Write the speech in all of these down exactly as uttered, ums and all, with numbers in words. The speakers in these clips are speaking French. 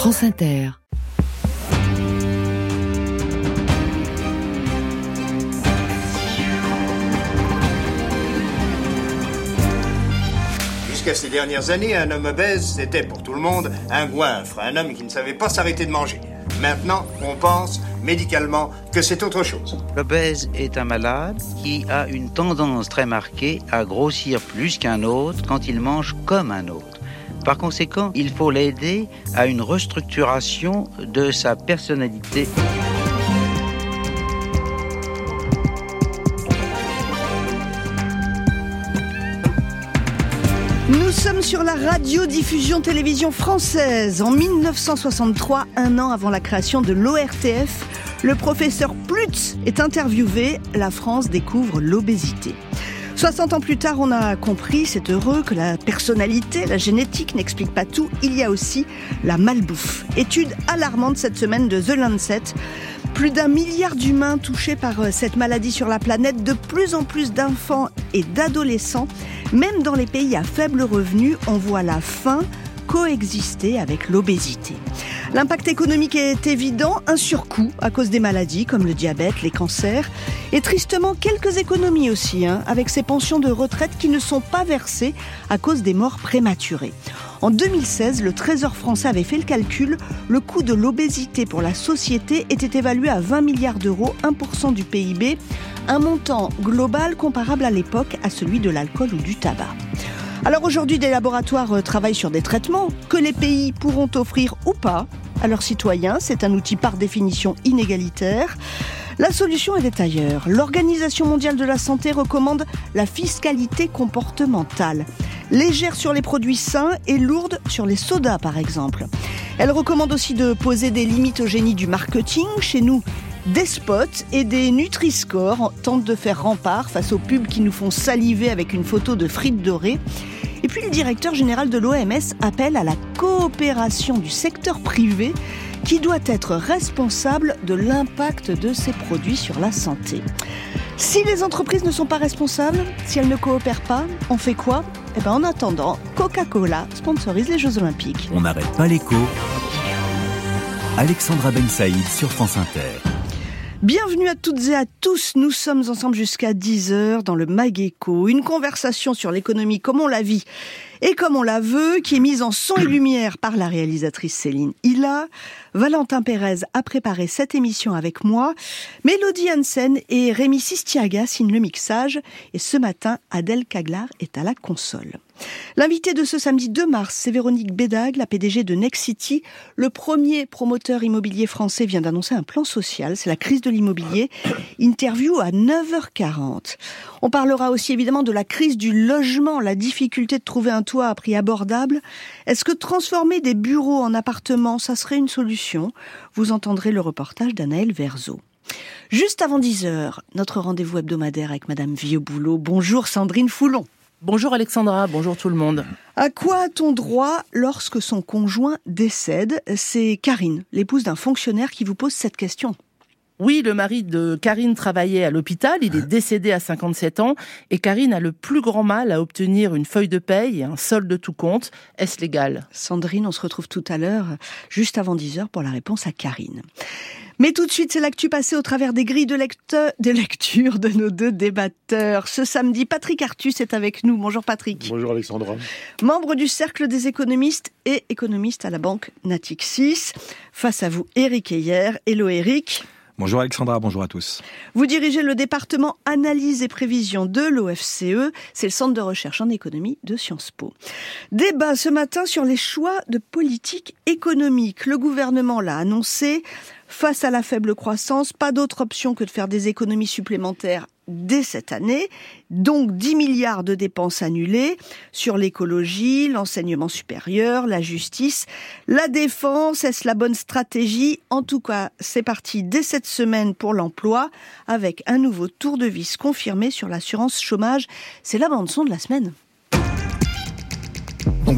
France Inter. Jusqu'à ces dernières années, un homme obèse, c'était pour tout le monde un goinfre, un homme qui ne savait pas s'arrêter de manger. Maintenant, on pense, médicalement, que c'est autre chose. L'obèse est un malade qui a une tendance très marquée à grossir plus qu'un autre quand il mange comme un autre. Par conséquent, il faut l'aider à une restructuration de sa personnalité. Nous sommes sur la radiodiffusion télévision française. En mille neuf cent soixante-trois, un an avant la création de l'O R T F, le professeur Plutz est interviewé. La France découvre l'obésité. soixante ans plus tard, on a compris, c'est heureux, que la personnalité, la génétique n'explique pas tout. Il y a aussi la malbouffe. Étude alarmante cette semaine de The Lancet. Plus d'un milliard d'humains touchés par cette maladie sur la planète, de plus en plus d'enfants et d'adolescents. Même dans les pays à faible revenu, on voit la faim coexister avec l'obésité. L'impact économique est évident, un surcoût à cause des maladies comme le diabète, les cancers, et tristement quelques économies aussi, hein, avec ces pensions de retraite qui ne sont pas versées à cause des morts prématurées. En deux mille seize, le Trésor français avait fait le calcul, le coût de l'obésité pour la société était évalué à vingt milliards d'euros, un pour cent du P I B, un montant global comparable à l'époque à celui de l'alcool ou du tabac. Alors aujourd'hui, des laboratoires travaillent sur des traitements que les pays pourront offrir ou pas à leurs citoyens. C'est un outil par définition inégalitaire. La solution, elle est ailleurs. L'Organisation mondiale de la santé recommande la fiscalité comportementale. Légère sur les produits sains et lourde sur les sodas, par exemple. Elle recommande aussi de poser des limites au génie du marketing. Chez nous, des spots et des Nutri-Score tentent de faire rempart face aux pubs qui nous font saliver avec une photo de frites dorées. Et puis le directeur général de l'O M S appelle à la coopération du secteur privé qui doit être responsable de l'impact de ces produits sur la santé. Si les entreprises ne sont pas responsables, si elles ne coopèrent pas, on fait quoi ? Eh ben, en attendant, Coca-Cola sponsorise les Jeux Olympiques. On n'arrête pas l'écho. Alexandra Ben Saïd sur France Inter. Bienvenue à toutes et à tous, nous sommes ensemble jusqu'à dix heures dans le Mag-Écho, une conversation sur l'économie comme on la vit et comme on la veut, qui est mise en son et lumière par la réalisatrice Céline Hilla. Valentin Pérez a préparé cette émission avec moi, Mélodie Hansen et Rémi Sistiaga signent le mixage, et ce matin, Adèle Caglar est à la console. L'invité de ce samedi deux mars, c'est Véronique Bédag, la P D G de Nexity. Le premier promoteur immobilier français vient d'annoncer un plan social, c'est la crise de l'immobilier. Interview à neuf heures quarante. On parlera aussi évidemment de la crise du logement, la difficulté de trouver un toit à prix abordable. Est-ce que transformer des bureaux en appartements, ça serait une solution ? Vous entendrez le reportage d'Anaël Verzo. Juste avant dix heures, notre rendez-vous hebdomadaire avec Madame Vieux-Boulot. Bonjour Sandrine Foulon. Bonjour Alexandra, bonjour tout le monde. À quoi a-t-on droit lorsque son conjoint décède ? C'est Karine, l'épouse d'un fonctionnaire, qui vous pose cette question. Oui, le mari de Karine travaillait à l'hôpital, il est décédé à cinquante-sept ans et Karine a le plus grand mal à obtenir une feuille de paye et un solde de tout compte. Est-ce légal ? Sandrine, on se retrouve tout à l'heure, juste avant dix heures, pour la réponse à Karine. Mais tout de suite, c'est l'actu passée au travers des grilles de, lecteur, de lecture de nos deux débatteurs. Ce samedi, Patrick Artus est avec nous. Bonjour Patrick. Bonjour Alexandra. Membre du Cercle des économistes et économiste à la banque Natixis. Face à vous, Éric Heyer. Hello Éric. Bonjour Alexandra, bonjour à tous. Vous dirigez le département Analyse et Prévision de l'O F C E, c'est le centre de recherche en économie de Sciences Po. Débat ce matin sur les choix de politique économique. Le gouvernement l'a annoncé, face à la faible croissance, pas d'autre option que de faire des économies supplémentaires dès cette année, donc dix milliards de dépenses annulées sur l'écologie, l'enseignement supérieur, la justice, la défense. Est-ce la bonne stratégie ? En tout cas, c'est parti dès cette semaine pour l'emploi, avec un nouveau tour de vis confirmé sur l'assurance chômage. C'est la bande-son de la semaine. Donc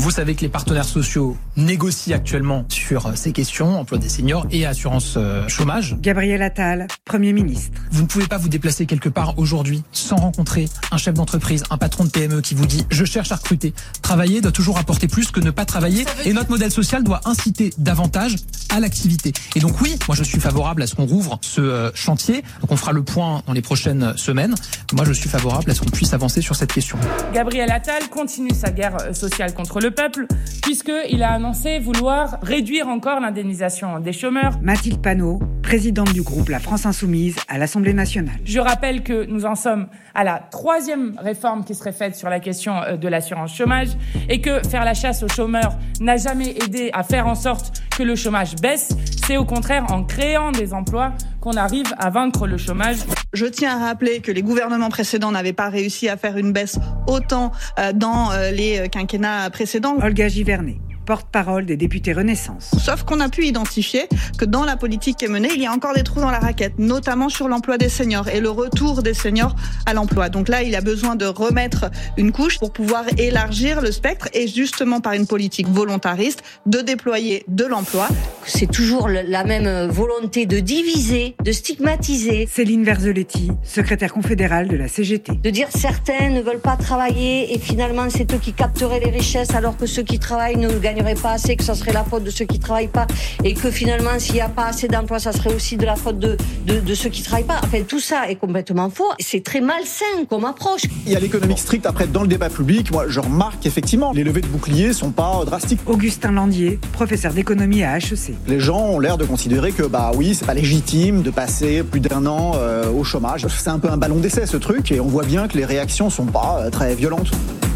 Vous savez que les partenaires sociaux négocient actuellement sur ces questions, emploi des seniors et assurance euh, chômage. Gabriel Attal, Premier ministre. Vous ne pouvez pas vous déplacer quelque part aujourd'hui sans rencontrer un chef d'entreprise, un patron de P M E qui vous dit « je cherche à recruter ». Travailler doit toujours apporter plus que ne pas travailler et notre modèle social doit inciter davantage à l'activité. Et donc oui, moi je suis favorable à ce qu'on rouvre ce euh, chantier. Donc on fera le point dans les prochaines semaines. Moi je suis favorable à ce qu'on puisse avancer sur cette question. Gabriel Attal continue sa guerre sociale contre le peuple puisqu'il a annoncé vouloir réduire encore l'indemnisation des chômeurs. Mathilde Panot, présidente du groupe La France Insoumise à l'Assemblée nationale. Je rappelle que nous en sommes à la troisième réforme qui serait faite sur la question de l'assurance chômage et que faire la chasse aux chômeurs n'a jamais aidé à faire en sorte que le chômage baisse. C'est au contraire en créant des emplois qu'on arrive à vaincre le chômage. Je tiens à rappeler que les gouvernements précédents n'avaient pas réussi à faire une baisse autant dans les quinquennats précédents. Olga Givernet, porte-parole des députés Renaissance. Sauf qu'on a pu identifier que dans la politique qui est menée, il y a encore des trous dans la raquette, notamment sur l'emploi des seniors et le retour des seniors à l'emploi. Donc là, il y a besoin de remettre une couche pour pouvoir élargir le spectre et justement par une politique volontariste de déployer de l'emploi. C'est toujours la même volonté de diviser, de stigmatiser. Céline Verzelletti, secrétaire confédérale de la C G T. De dire certains ne veulent pas travailler et finalement c'est eux qui capteraient les richesses alors que ceux qui travaillent ne gagnent pas assez, que ça serait la faute de ceux qui travaillent pas et que finalement s'il n'y a pas assez d'emplois ça serait aussi de la faute de, de, de ceux qui travaillent pas. Enfin tout ça est complètement faux, c'est très malsain comme approche. Il y a l'économique stricte, après dans le débat public, moi je remarque effectivement les levées de boucliers sont pas drastiques. Augustin Landier, professeur d'économie à H E C. Les gens ont l'air de considérer que bah oui c'est pas légitime de passer plus d'un an euh, au chômage. C'est un peu un ballon d'essai ce truc et on voit bien que les réactions sont pas euh, très violentes.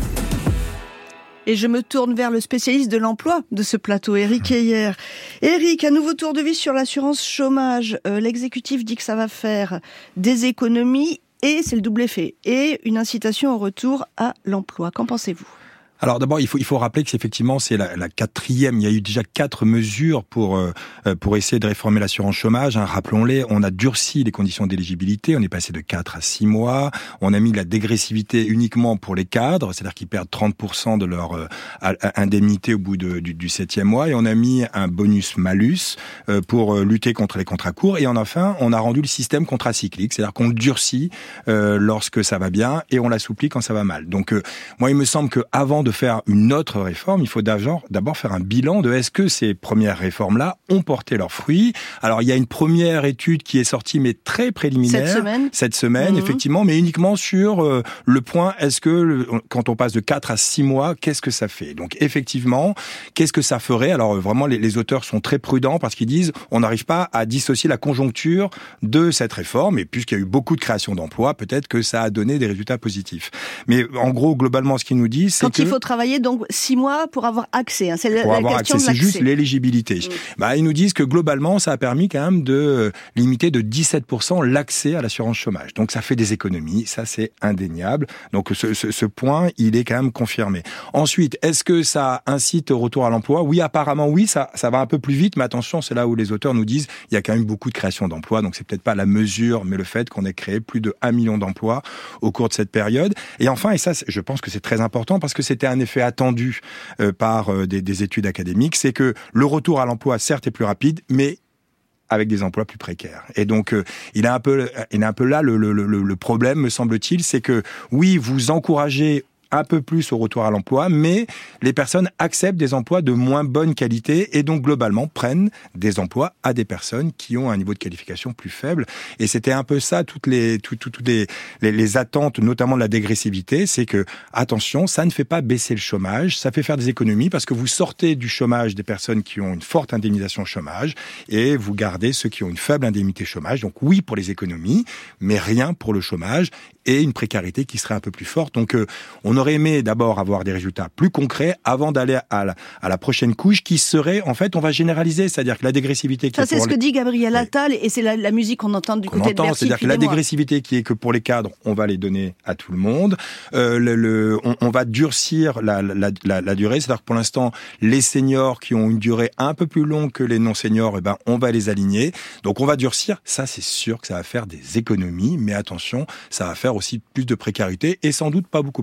Et je me tourne vers le spécialiste de l'emploi de ce plateau, Éric Heyer. Éric, un nouveau tour de vis sur l'assurance chômage. Euh, l'exécutif dit que ça va faire des économies et c'est le double effet. Et une incitation au retour à l'emploi. Qu'en pensez-vous ? Alors d'abord, il faut il faut rappeler que c'est effectivement c'est la, la quatrième. Il y a eu déjà quatre mesures pour euh, pour essayer de réformer l'assurance chômage. Hein, rappelons-les, on a durci les conditions d'éligibilité. On est passé de quatre à six mois. On a mis la dégressivité uniquement pour les cadres, c'est-à-dire qu'ils perdent trente pour cent de leur euh, indemnité au bout de, du, du septième mois. Et on a mis un bonus-malus euh, pour euh, lutter contre les contrats courts. Et enfin, on a rendu le système contracyclique, c'est-à-dire qu'on le durcit euh, lorsque ça va bien et on l'assouplit quand ça va mal. Donc euh, moi, il me semble que avant de faire une autre réforme, il faut d'abord, d'abord faire un bilan de est-ce que ces premières réformes-là ont porté leurs fruits. Alors, il y a une première étude qui est sortie, mais très préliminaire. Cette semaine Cette semaine, mmh. effectivement, mais uniquement sur euh, le point, est-ce que, le, quand on passe de quatre à six mois, qu'est-ce que ça fait? Donc, effectivement, qu'est-ce que ça ferait? Alors, vraiment, les, les auteurs sont très prudents parce qu'ils disent, on n'arrive pas à dissocier la conjoncture de cette réforme, et puisqu'il y a eu beaucoup de création d'emplois, peut-être que ça a donné des résultats positifs. Mais, en gros, globalement, ce qu'ils nous disent, c'est quand que... il faut travailler donc six mois pour avoir accès. Hein. C'est pour la, avoir la question accès, de l'accès. C'est juste l'éligibilité. Mmh. Bah, ils nous disent que globalement, ça a permis quand même de limiter de dix-sept pour cent l'accès à l'assurance chômage. Donc ça fait des économies, ça c'est indéniable. Donc ce, ce, ce point, il est quand même confirmé. Ensuite, est-ce que ça incite au retour à l'emploi? Oui, apparemment oui, ça, ça va un peu plus vite, mais attention, c'est là où les auteurs nous disent il y a quand même beaucoup de création d'emplois, donc c'est peut-être pas la mesure, mais le fait qu'on ait créé plus de un million d'emplois au cours de cette période. Et enfin, et ça, je pense que c'est très important parce que c'était un effet attendu Euh, par euh, des, des études académiques, c'est que le retour à l'emploi, certes, est plus rapide, mais avec des emplois plus précaires. Et donc, euh, il est un peu, il est un peu là le, le, le, le problème, me semble-t-il, c'est que oui, vous encouragez un peu plus au retour à l'emploi, mais les personnes acceptent des emplois de moins bonne qualité et donc globalement prennent des emplois à des personnes qui ont un niveau de qualification plus faible. Et c'était un peu ça, toutes les, toutes, toutes les, les, les attentes, notamment de la dégressivité, c'est que, attention, ça ne fait pas baisser le chômage, ça fait faire des économies parce que vous sortez du chômage des personnes qui ont une forte indemnisation chômage et vous gardez ceux qui ont une faible indemnité chômage. Donc oui pour les économies, mais rien pour le chômage et une précarité qui serait un peu plus forte. Donc euh, on aurait aimé d'abord avoir des résultats plus concrets avant d'aller à la, à la prochaine couche qui serait, en fait, on va généraliser, c'est-à-dire que la dégressivité... Qui ça, est c'est pour ce que les... dit Gabriel Attal et c'est la, la musique qu'on entend du qu'on côté entend, de Bercy. C'est-à-dire que la mois. dégressivité qui est que pour les cadres, on va les donner à tout le monde. Euh, le, le, on, on va durcir la, la, la, la durée, c'est-à-dire que pour l'instant, les seniors qui ont une durée un peu plus longue que les non-seniors, eh ben, on va les aligner. Donc on va durcir, ça c'est sûr que ça va faire des économies, mais attention, ça va faire aussi plus de précarité et sans doute pas beaucoup plus de chômage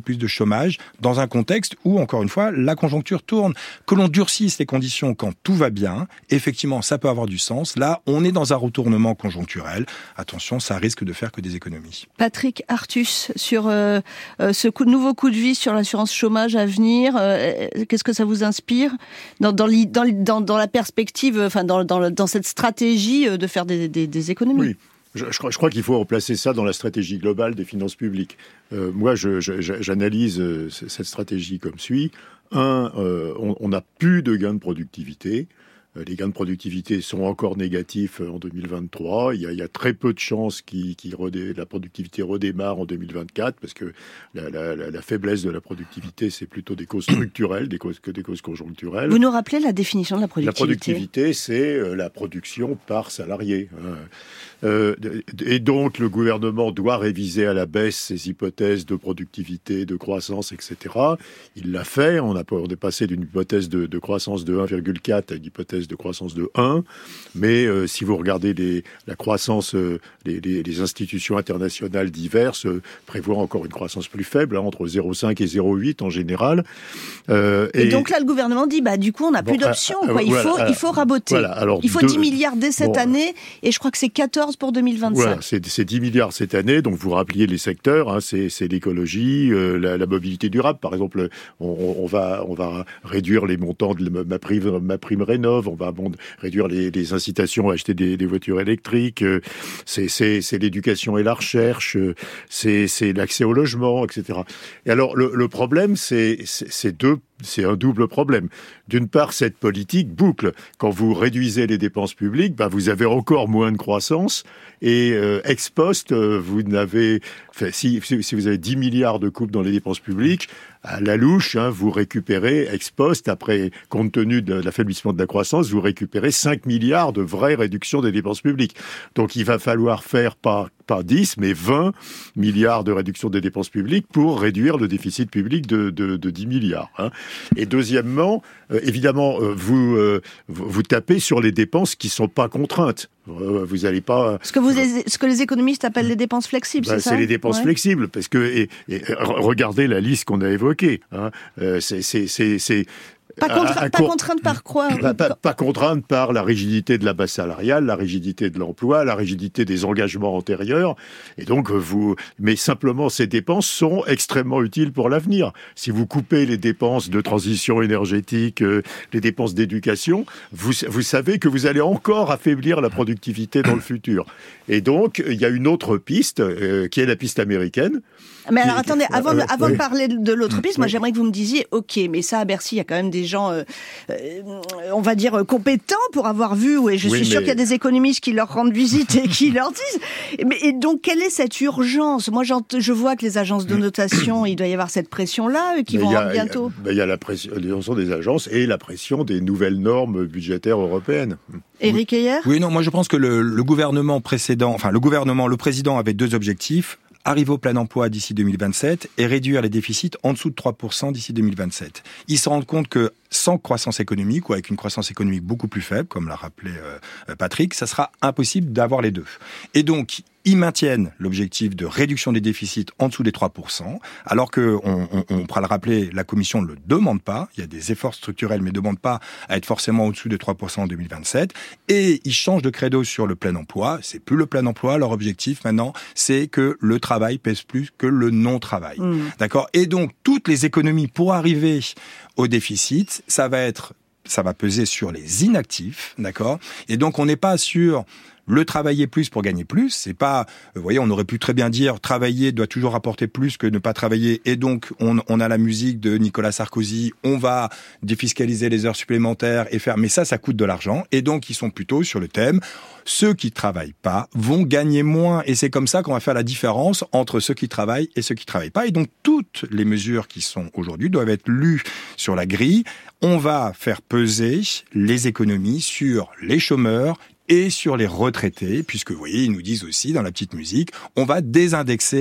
chômage dans un contexte où, encore une fois, la conjoncture tourne. Que l'on durcisse les conditions quand tout va bien, effectivement, ça peut avoir du sens. Là, on est dans un retournement conjoncturel. Attention, ça risque de faire que des économies. Patrick Artus, sur euh, euh, ce coup, nouveau coup de vis sur l'assurance chômage à venir, euh, qu'est-ce que ça vous inspire dans, dans, dans, dans, dans la perspective, enfin dans, dans, dans cette stratégie de faire des, des, des économies? Oui. Je, je crois, je crois qu'il faut replacer ça dans la stratégie globale des finances publiques. Euh, moi, je, je, j'analyse euh, cette stratégie comme suit. Un, euh, on n'a plus de gains de productivité. Euh, les gains de productivité sont encore négatifs en deux mille vingt-trois. Il y a, il y a très peu de chances qui, qui redé, la productivité redémarre en deux mille vingt-quatre parce que la, la, la, la faiblesse de la productivité, c'est plutôt des causes structurelles des causes, que des causes conjoncturelles. Vous nous rappelez la définition de la productivité? La productivité, c'est euh, la production par salarié. Hein. Euh, et donc, le gouvernement doit réviser à la baisse ses hypothèses de productivité, de croissance, et cetera. Il l'a fait. On, a, on est passé d'une hypothèse de, de croissance de un virgule quatre à une hypothèse de croissance de un. Mais euh, si vous regardez les, la croissance, euh, les, les, les institutions internationales diverses euh, prévoient encore une croissance plus faible, hein, entre zéro virgule cinq et zéro virgule huit en général. Euh, et, et donc là, le gouvernement dit, bah, du coup, on n'a bon, plus d'options. Euh, euh, il, voilà, faut, euh, il faut raboter. Voilà, alors il faut deux, dix milliards dès cette bon, année. Et je crois que c'est quatorze pour deux mille vingt-cinq. Voilà, c'est, c'est dix milliards cette année. Donc, vous rappeliez les secteurs, hein, c'est, c'est l'écologie, euh, la, la mobilité durable. Par exemple, on, on, va, on va réduire les montants de ma prime, ma prime rénov', on va bon, réduire les, les incitations à acheter des, des voitures électriques. Euh, c'est, c'est, c'est l'éducation et la recherche, euh, c'est, c'est l'accès au logement, et cetera. Et alors, le, le problème, c'est, c'est, c'est deux C'est un double problème. D'une part, cette politique boucle. Quand vous réduisez les dépenses publiques, bah, vous avez encore moins de croissance. Et euh, ex post, euh, vous n'avez, enfin, si, si vous avez dix milliards de coupes dans les dépenses publiques, à la louche, hein, vous récupérez ex post, après, compte tenu de l'affaiblissement de la croissance, vous récupérez cinq milliards de vraies réductions des dépenses publiques. Donc, il va falloir faire pas, pas dix, mais vingt milliards de réduction des dépenses publiques pour réduire le déficit public de, de, de dix milliards. Hein. Et deuxièmement, euh, évidemment, euh, vous, euh, vous vous tapez sur les dépenses qui sont pas contraintes. Euh, vous allez pas. Ce que vous, ce que les économistes appellent les dépenses flexibles, bah, c'est ça? C'est les dépenses ouais. flexibles, parce que et, et, regardez la liste qu'on a évoquée. Hein. Euh, c'est, c'est, c'est, c'est Pas, contra- pas contrainte par quoi? Pas, pas, pas contrainte par la rigidité de la base salariale, la rigidité de l'emploi, la rigidité des engagements antérieurs. Et donc, vous, mais simplement, ces dépenses sont extrêmement utiles pour l'avenir. Si vous coupez les dépenses de transition énergétique, euh, les dépenses d'éducation, vous, vous savez que vous allez encore affaiblir la productivité dans le futur. Et donc, il y a une autre piste, euh, qui est la piste américaine. Mais alors, qui, attendez, avant, euh, avant oui. de parler de l'autre piste, moi, j'aimerais que vous me disiez, OK, mais ça, à Bercy, il y a quand même des gens, euh, euh, on va dire, compétents pour avoir vu, et je oui, suis sûr mais... qu'il y a des économistes qui leur rendent visite et qui leur disent. Mais, et donc, quelle est cette urgence? Moi, je vois que les agences de notation, il doit y avoir cette pression-là, qui mais vont avoir bientôt. Il y a, y a la pression des agences et la pression des nouvelles normes budgétaires européennes. Éric Heyer? Oui, non, moi, je pense que le, le gouvernement précédent, enfin, le gouvernement, le président avait deux objectifs. Arriver au plein emploi d'ici deux mille vingt-sept et réduire les déficits en dessous de trois pour cent d'ici deux mille vingt-sept. Ils se rendent compte que sans croissance économique ou avec une croissance économique beaucoup plus faible, comme l'a rappelé euh, Patrick, ça sera impossible d'avoir les deux. Et donc, ils maintiennent l'objectif de réduction des déficits en dessous des trois pour cent, alors que, on, on, on pourra le rappeler, la Commission ne le demande pas. Il y a des efforts structurels, mais ne demande pas à être forcément au-dessous des trois pour cent en deux mille vingt-sept. Et ils changent de credo sur le plein emploi. C'est plus le plein emploi. Leur objectif, maintenant, c'est que le travail pèse plus que le non-travail. Mmh. D'accord? Et donc, toutes les économies pour arriver au déficit, ça va être, ça va peser sur les inactifs, d'accord? Et donc, on n'est pas sur le travailler plus pour gagner plus, c'est pas, vous voyez, on aurait pu très bien dire travailler doit toujours apporter plus que ne pas travailler, et donc on, on a la musique de Nicolas Sarkozy, on va défiscaliser les heures supplémentaires et faire, mais ça, ça coûte de l'argent, et donc ils sont plutôt sur le thème, ceux qui travaillent pas vont gagner moins, et c'est comme ça qu'on va faire la différence entre ceux qui travaillent et ceux qui travaillent pas, et donc toutes les mesures qui sont aujourd'hui doivent être lues sur la grille. On va faire peser les économies sur les chômeurs et sur les retraités, puisque vous voyez, ils nous disent aussi dans la petite musique, on va désindexer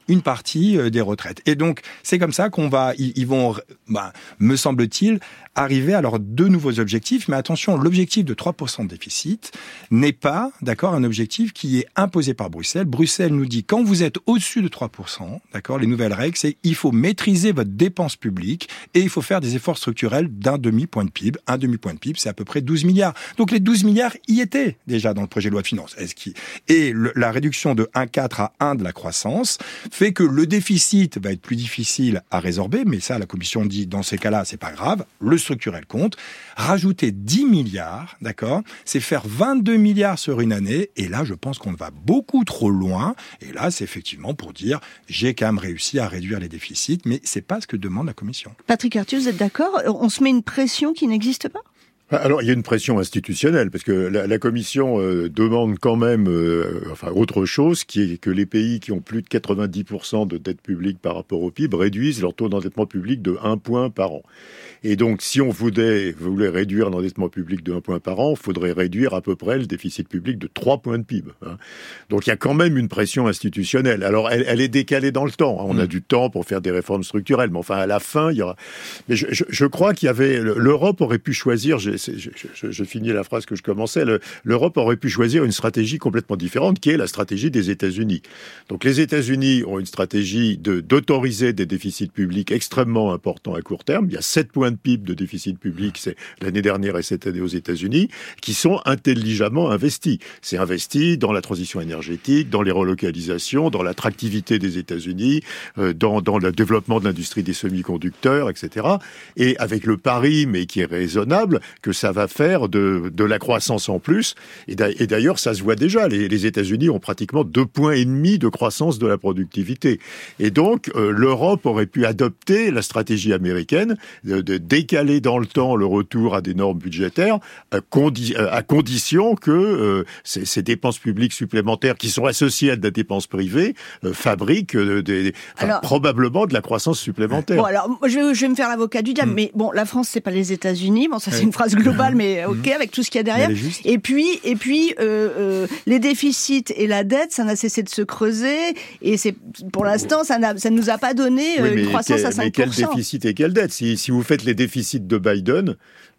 une partie euh, des retraites. Et donc, c'est comme ça qu'on va, ils, ils vont, bah, me semble-t-il, arriver à leurs deux nouveaux objectifs. Mais attention, l'objectif de trois pour cent de déficit n'est pas, d'accord, un objectif qui est imposé par Bruxelles. Bruxelles nous dit, quand vous êtes au-dessus de trois pour cent, d'accord, les nouvelles règles, c'est il faut maîtriser votre dépense publique et il faut faire des efforts structurels d'un demi-point de P I B. Un demi-point de P I B, c'est à peu près douze milliards. Donc les douze milliards y étaient déjà dans le projet de loi de finances. Est-ce qu'il... Et le, la réduction de un virgule quatre à un de la croissance fait que le déficit va être plus difficile à résorber, mais ça, la Commission dit, dans ces cas-là, c'est pas grave. Le structurel compte. Rajouter dix milliards, d'accord, c'est faire vingt-deux milliards sur une année, et là, je pense qu'on va beaucoup trop loin, et là, c'est effectivement pour dire, j'ai quand même réussi à réduire les déficits, mais c'est pas ce que demande la Commission. Patrick Artus, vous êtes d'accord? On se met une pression qui n'existe pas? Alors, il y a une pression institutionnelle, parce que la, la Commission euh, demande quand même euh, enfin autre chose, qui est que les pays qui ont plus de quatre-vingt-dix pour cent de dette publique par rapport au P I B réduisent leur taux d'endettement public de un point par an. Et donc, si on voulait, voulait réduire l'endettement public de un point par an, il faudrait réduire à peu près le déficit public de trois points de P I B. Hein. Donc, il y a quand même une pression institutionnelle. Alors, elle, elle est décalée dans le temps. Hein. On mmh. a du temps pour faire des réformes structurelles, mais enfin, à la fin, il y aura... Mais je, je, je crois qu'il y avait... L'Europe aurait pu choisir... Je, je, je, je finis la phrase que je commençais. Le, L'Europe aurait pu choisir une stratégie complètement différente, qui est la stratégie des États-Unis. Donc, les États-Unis ont une stratégie de, d'autoriser des déficits publics extrêmement importants à court terme. Il y a sept points de P I B de déficit public, c'est l'année dernière et cette année aux États-Unis, qui sont intelligemment investis. C'est investi dans la transition énergétique, dans les relocalisations, dans l'attractivité des États-Unis, euh, dans, dans le développement de l'industrie des semi-conducteurs, et cetera. Et avec le pari, mais qui est raisonnable, que ça va faire de, de la croissance en plus. Et d'ailleurs, ça se voit déjà. Les, les États-Unis ont pratiquement deux points et demi de croissance de la productivité. Et donc, euh, l'Europe aurait pu adopter la stratégie américaine de, de décaler dans le temps le retour à des normes budgétaires, à, condi- à condition que euh, ces, ces dépenses publiques supplémentaires qui sont associées à des dépenses privées euh, fabriquent euh, des, enfin, alors, probablement de la croissance supplémentaire. Bon, alors, je vais, je vais me faire l'avocat du diable, mmh. mais bon, la France, c'est pas les États-Unis. Bon, ça, c'est une phrase globale, mais ok, mmh. avec tout ce qu'il y a derrière. Et puis, et puis, euh, euh, les déficits et la dette, ça n'a cessé de se creuser, et c'est, pour l'instant, ça n'a, ça nous a pas donné euh, oui, une croissance quel, à cinq pour cent. Mais quel déficit et quelle dette? Si, si vous faites les déficits de Biden,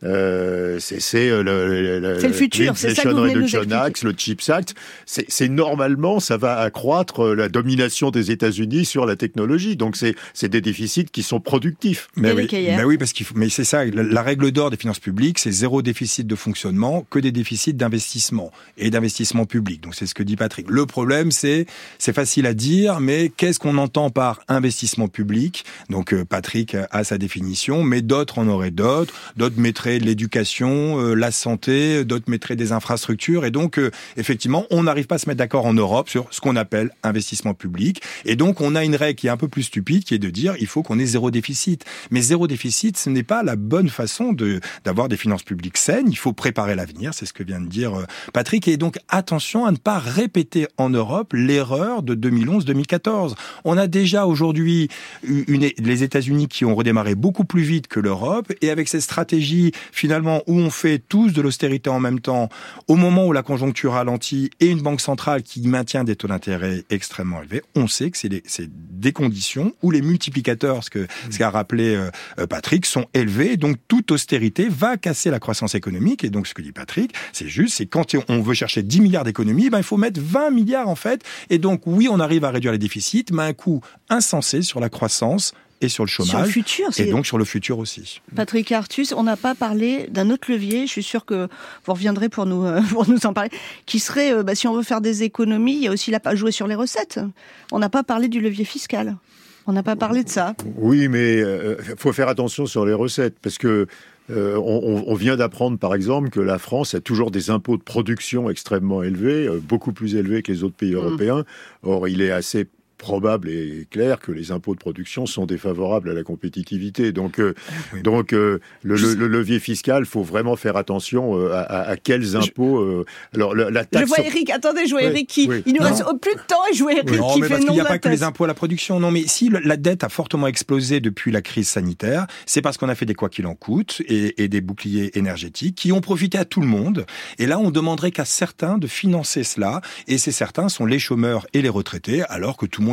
euh, c'est, c'est, euh, le, le, c'est le futur, c'est ça que vous venez de nous expliquer. Act, le CHIPS Act, c'est, c'est normalement, ça va accroître la domination des États-Unis sur la technologie. Donc c'est, c'est des déficits qui sont productifs. Mais oui, mais oui, parce qu'il faut, mais c'est ça, la, la règle d'or des finances publiques, c'est zéro déficit de fonctionnement, que des déficits d'investissement et d'investissement public. Donc c'est ce que dit Patrick. Le problème, c'est, c'est facile à dire, mais qu'est-ce qu'on entend par investissement public? Donc euh, Patrick a sa définition, mais d'autres en auraient d'autres. D'autres mettraient de l'éducation, euh, la santé, d'autres mettraient des infrastructures. Et donc, euh, effectivement, on n'arrive pas à se mettre d'accord en Europe sur ce qu'on appelle investissement public. Et donc, on a une règle qui est un peu plus stupide, qui est de dire il faut qu'on ait zéro déficit. Mais zéro déficit, ce n'est pas la bonne façon de, d'avoir des finances publiques saines. Il faut préparer l'avenir, c'est ce que vient de dire euh, Patrick. Et donc, attention à ne pas répéter en Europe l'erreur de deux mille onze deux mille quatorze. On a déjà aujourd'hui une, les États-Unis qui ont redémarré beaucoup plus vite que l'Europe. Et avec cette stratégie, finalement, où on fait tous de l'austérité en même temps, au moment où la conjoncture ralentit et une banque centrale qui maintient des taux d'intérêt extrêmement élevés, on sait que c'est des, c'est des conditions où les multiplicateurs, ce que, ce qu'a rappelé euh, Patrick, sont élevés. Donc, toute austérité va casser la croissance économique. Et donc, ce que dit Patrick, c'est juste, c'est quand on veut chercher dix milliards d'économies, ben, il faut mettre vingt milliards, en fait. Et donc, oui, on arrive à réduire les déficits, mais à un coût insensé sur la croissance et sur le chômage, sur le futur, et donc sur le futur aussi. Patrick Artus, on n'a pas parlé d'un autre levier, je suis sûr que vous reviendrez pour nous, euh, pour nous en parler, qui serait, euh, bah, si on veut faire des économies, il y a aussi là à jouer sur les recettes. On n'a pas parlé du levier fiscal. On n'a pas parlé de ça. Oui, mais il euh, faut faire attention sur les recettes, parce que Euh, on, on vient d'apprendre, par exemple, que la France a toujours des impôts de production extrêmement élevés, euh, beaucoup plus élevés que les autres pays européens. Mmh. Or, il est assez probable et clair que les impôts de production sont défavorables à la compétitivité. Donc, euh, oui. donc euh, le, le, le levier fiscal, il faut vraiment faire attention euh, à, à quels impôts... Euh, alors, la, la taxe... Je vois Eric, attendez, je vois oui, Eric qui... Oui. Il nous non. reste plus de temps et je vois Eric oui. non, qui mais fait parce non qu'il n'y a pas que les impôts à la production. Non, mais si la dette a fortement explosé depuis la crise sanitaire, c'est parce qu'on a fait des quoi qu'il en coûte et, et des boucliers énergétiques qui ont profité à tout le monde. Et là, on demanderait qu'à certains de financer cela. Et ces certains sont les chômeurs et les retraités, alors que tout le monde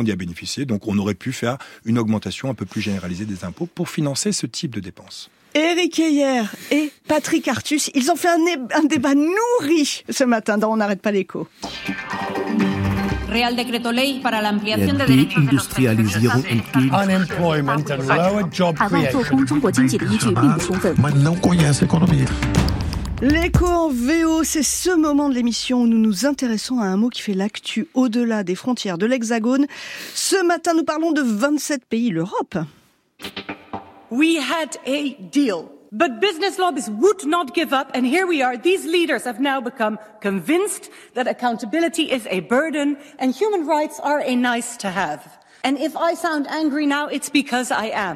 monde y a bénéficié. Donc on aurait pu faire une augmentation un peu plus généralisée des impôts pour financer ce type de dépenses. Éric Heyer et Patrick Artus, ils ont fait un, un débat nourri ce matin dans On n'arrête pas l'écho. Real Decreto Ley para la ampliación de derechos de los Deindustrialisierung entgegen. Unemployment and lower job creation. L'écho en V O, c'est ce moment de l'émission où nous nous intéressons à un mot qui fait l'actu au-delà des frontières de l'Hexagone. Ce matin, nous parlons de vingt-sept pays, l'Europe. We had a deal, but business lobbies would not give up, and here we are. These leaders have now become convinced that accountability is a burden and human rights are a nice to have. And if I sound angry now, it's because I am.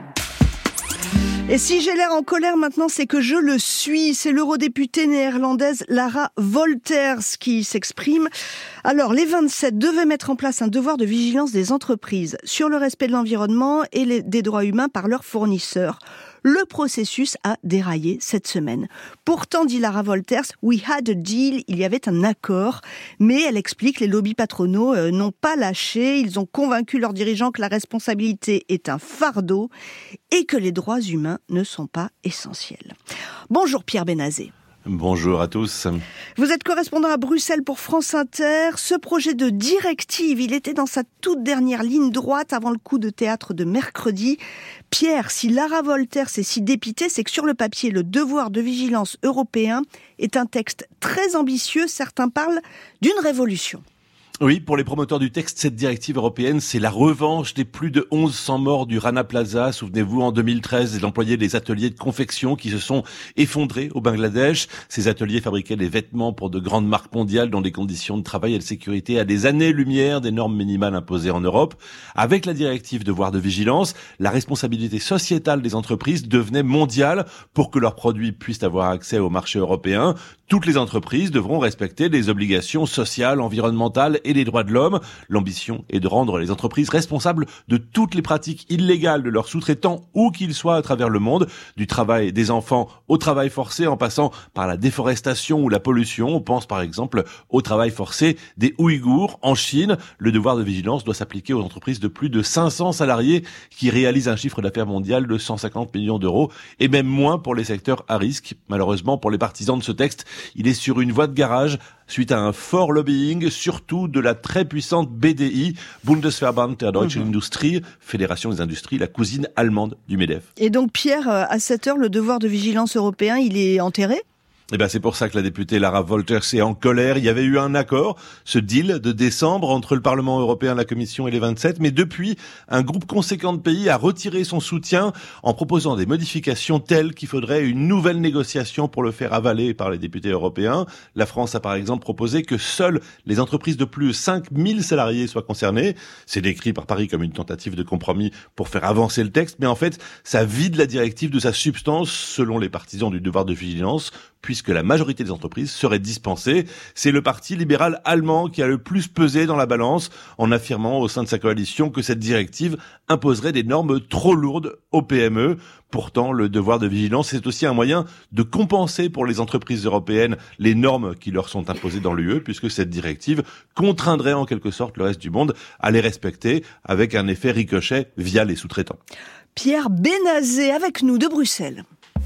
Et si j'ai l'air en colère maintenant, c'est que je le suis. C'est l'eurodéputée néerlandaise Lara Wolters qui s'exprime. Alors, les vingt-sept devaient mettre en place un devoir de vigilance des entreprises sur le respect de l'environnement et les, des droits humains par leurs fournisseurs. Le processus a déraillé cette semaine. Pourtant, dit Lara Wolters, we had a deal, il y avait un accord. Mais elle explique, les lobbies patronaux euh, n'ont pas lâché. Ils ont convaincu leurs dirigeants que la responsabilité est un fardeau et que les droits humains ne sont pas essentiels. Bonjour Pierre Benazé. Bonjour à tous. Vous êtes correspondant à Bruxelles pour France Inter. Ce projet de directive, il était dans sa toute dernière ligne droite avant le coup de théâtre de mercredi. Pierre, si Lara Wolters est si dépitée, c'est que sur le papier, le devoir de vigilance européen est un texte très ambitieux. Certains parlent d'une révolution. Oui, pour les promoteurs du texte, cette directive européenne, c'est la revanche des plus de onze cents morts du Rana Plaza. Souvenez-vous, en deux mille treize, les employés des ateliers de confection qui se sont effondrés au Bangladesh. Ces ateliers fabriquaient des vêtements pour de grandes marques mondiales dans des conditions de travail et de sécurité à des années-lumière des normes minimales imposées en Europe. Avec la directive devoir de vigilance, la responsabilité sociétale des entreprises devenait mondiale pour que leurs produits puissent avoir accès au marché européen. Toutes les entreprises devront respecter les obligations sociales, environnementales et les droits de l'homme. L'ambition est de rendre les entreprises responsables de toutes les pratiques illégales de leurs sous-traitants, où qu'ils soient à travers le monde, du travail des enfants au travail forcé, en passant par la déforestation ou la pollution. On pense par exemple au travail forcé des Ouïghours en Chine. Le devoir de vigilance doit s'appliquer aux entreprises de plus de cinq cents salariés qui réalisent un chiffre d'affaires mondial de cent cinquante millions d'euros, et même moins pour les secteurs à risque. Malheureusement, pour les partisans de ce texte, il est sur une voie de garage suite à un fort lobbying, surtout de la très puissante B D I, Bundesverband der Deutschen mmh. Industrie, Fédération des industries, la cousine allemande du MEDEF. Et donc Pierre, à cette heure, le devoir de vigilance européen, il est enterré ? Eh ben, c'est pour ça que la députée Lara Wolters est en colère. Il y avait eu un accord, ce deal de décembre entre le Parlement européen, la Commission et les vingt-sept. Mais depuis, un groupe conséquent de pays a retiré son soutien en proposant des modifications telles qu'il faudrait une nouvelle négociation pour le faire avaler par les députés européens. La France a par exemple proposé que seules les entreprises de plus de cinq mille salariés soient concernées. C'est décrit par Paris comme une tentative de compromis pour faire avancer le texte. Mais en fait, ça vide la directive de sa substance, selon les partisans du devoir de vigilance, puisque la majorité des entreprises seraient dispensées. C'est le parti libéral allemand qui a le plus pesé dans la balance, en affirmant au sein de sa coalition que cette directive imposerait des normes trop lourdes aux P M E. Pourtant, le devoir de vigilance, c'est aussi un moyen de compenser pour les entreprises européennes les normes qui leur sont imposées dans l'U E, puisque cette directive contraindrait en quelque sorte le reste du monde à les respecter, avec un effet ricochet via les sous-traitants. Pierre Benazé avec nous de Bruxelles.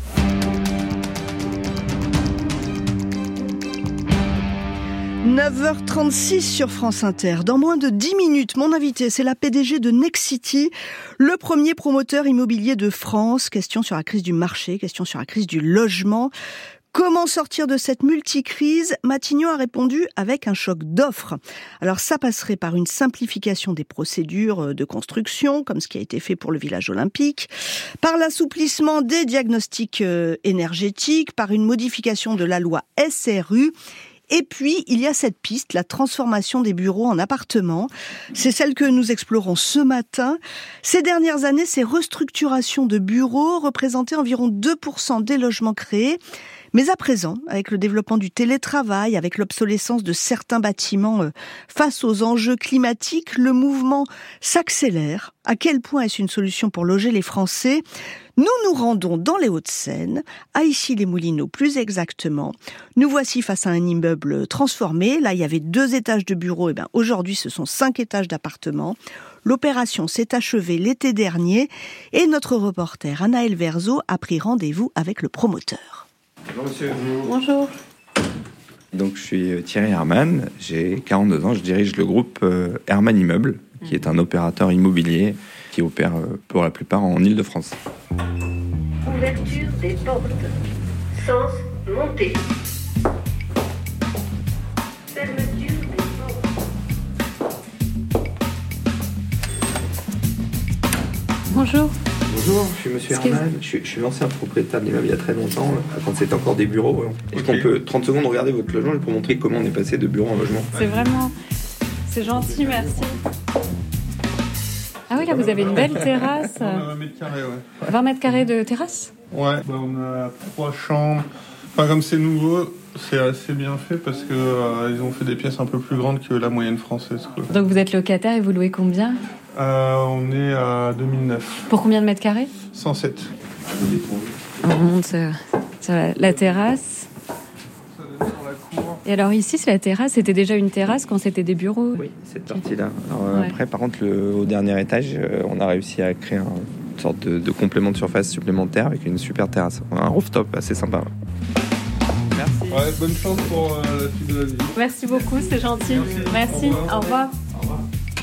neuf heures trente-six sur France Inter. Dans moins de dix minutes, mon invité, c'est la P D G de Nexity, le premier promoteur immobilier de France. Question sur la crise du marché, question sur la crise du logement. Comment sortir de cette multicrise ? Matignon a répondu avec un choc d'offres. Alors ça passerait par une simplification des procédures de construction, comme ce qui a été fait pour le village olympique, par l'assouplissement des diagnostics énergétiques, par une modification de la loi S R U. Et puis, il y a cette piste, la transformation des bureaux en appartements. C'est celle que nous explorons ce matin. Ces dernières années, ces restructurations de bureaux représentaient environ deux pour cent des logements créés. Mais à présent, avec le développement du télétravail, avec l'obsolescence de certains bâtiments euh, face aux enjeux climatiques, le mouvement s'accélère. À quel point est-ce une solution pour loger les Français ? Nous nous rendons dans les Hauts-de-Seine, à Issy-les-Moulineaux plus exactement. Nous voici face à un immeuble transformé. Là, il y avait deux étages de bureaux. Et bien, aujourd'hui, ce sont cinq étages d'appartements. L'opération s'est achevée l'été dernier et notre reporter Anaël Verzo a pris rendez-vous avec le promoteur. Bonjour monsieur. Bonjour. Donc je suis Thierry Herman, j'ai quarante-deux ans, je dirige le groupe Herman Immeubles, qui est un opérateur immobilier qui opère pour la plupart en Île-de-France. Ouverture des portes. Sens montée. Fermeture des portes. Bonjour. Bonjour, je suis monsieur Excuse... Herman, je suis, je suis l'ancien propriétaire de l'immeuble il y a très longtemps, quand c'était encore des bureaux. Est-ce okay. qu'on peut trente secondes regarder votre logement pour montrer comment on est passé de bureau en logement? C'est vraiment... C'est gentil, merci. Ah oui, là, vous avez une belle terrasse. On a vingt mètres carrés, ouais. vingt mètres carrés de terrasse? Ouais, bah on a trois chambres. Enfin, comme c'est nouveau, c'est assez bien fait parce que euh, ils ont fait des pièces un peu plus grandes que la moyenne française, quoi. Donc vous êtes locataire et vous louez combien? euh, On est à deux mille neuf. Pour combien de mètres carrés? cent sept. On monte sur la, la terrasse. Et alors ici, c'est la terrasse. C'était déjà une terrasse quand c'était des bureaux? Oui, cette partie-là. Alors, ouais. Après, par contre, le, au dernier étage, euh, on a réussi à créer un, une sorte de, de complément de surface supplémentaire avec une super terrasse. On a un rooftop assez sympa. Merci. Ouais, bonne chance pour euh, la suite de la vie. Merci beaucoup, c'est gentil. Merci. Merci. Au revoir. Au revoir. Au revoir.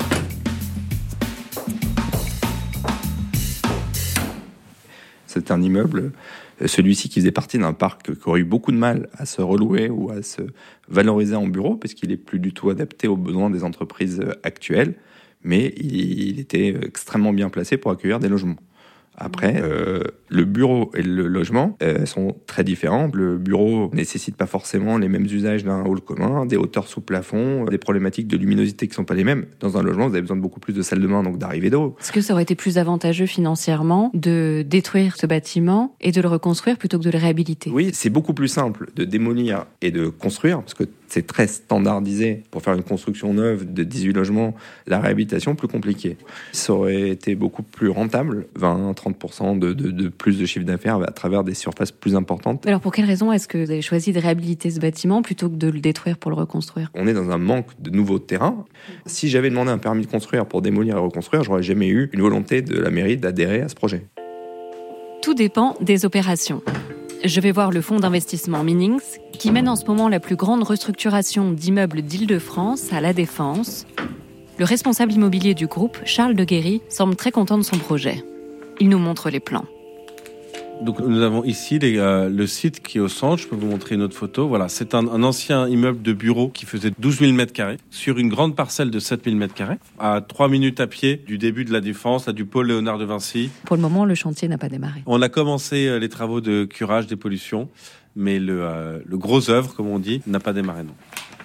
C'est un immeuble, celui-ci qui faisait partie d'un parc qui aurait eu beaucoup de mal à se relouer ou à se valoriser en bureau, parce qu'il n'est plus du tout adapté aux besoins des entreprises actuelles, mais il était extrêmement bien placé pour accueillir des logements. Après, euh, le bureau et le logement euh, sont très différents. Le bureau ne nécessite pas forcément les mêmes usages d'un hall commun, des hauteurs sous plafond, des problématiques de luminosité qui ne sont pas les mêmes. Dans un logement, vous avez besoin de beaucoup plus de salles de bain, donc d'arrivée d'eau. Est-ce que ça aurait été plus avantageux financièrement de détruire ce bâtiment et de le reconstruire plutôt que de le réhabiliter? Oui, c'est beaucoup plus simple de démolir et de construire, parce que c'est très standardisé pour faire une construction neuve de dix-huit logements, la réhabilitation plus compliquée. Ça aurait été beaucoup plus rentable, vingt à trente pour cent de, de, de plus de chiffre d'affaires à travers des surfaces plus importantes. Alors pour quelle raison est-ce que vous avez choisi de réhabiliter ce bâtiment plutôt que de le détruire pour le reconstruire? On est dans un manque de nouveaux terrains. Si j'avais demandé un permis de construire pour démolir et reconstruire, j'aurais jamais eu une volonté de la mairie d'adhérer à ce projet. Tout dépend des opérations. Je vais voir le fonds d'investissement Minings, qui mène en ce moment la plus grande restructuration d'immeubles d'Île-de-France à La Défense. Le responsable immobilier du groupe, Charles de Guéry, semble très content de son projet. Il nous montre les plans. Donc nous avons ici les, euh, le site qui est au centre. Je peux vous montrer une autre photo. Voilà, c'est un, un ancien immeuble de bureau qui faisait douze mille mètres carrés sur une grande parcelle de sept mille mètres carrés, à trois minutes à pied du début de la Défense, là, du pôle Léonard de Vinci. Pour le moment, le chantier n'a pas démarré. On a commencé euh, les travaux de curage des pollutions, mais le, euh, le gros œuvre, comme on dit, n'a pas démarré, non.